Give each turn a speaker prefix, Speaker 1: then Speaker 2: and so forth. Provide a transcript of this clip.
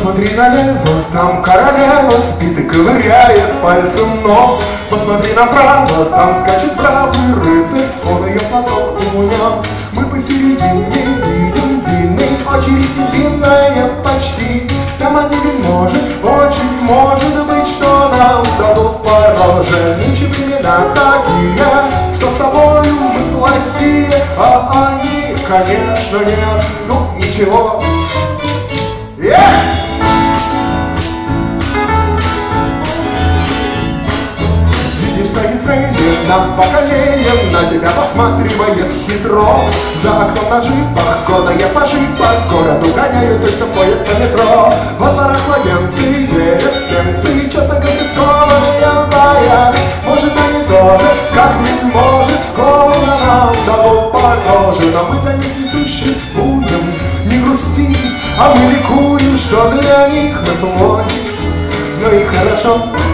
Speaker 1: Посмотри налево, там королева спит и ковыряет пальцем нос. Посмотри направо, там скачет бравый рыцарь, он ее платок унес. Мы посередине видим длинной очередь, длинная почти. Там один вельможи, очень может быть, что нам дадут по роже. Нынче времена такие, что с тобою мы плохие, а они, конечно, нет, ну ничего. Видишь, стоит фрейлина в поколении, на тебя посматривает хитро. За окном на джипах, гордая пожипа, к городу гоняют точно поезд по метро. Во дворах младенцы делят пенсы, часто конфискованные боя. Может, они тоже, как вельможи, скоро нам дадут по роже. Но мы для них не существуем, не грусти, а мы ликуем, что для них мы плохи. Ну и хорошо.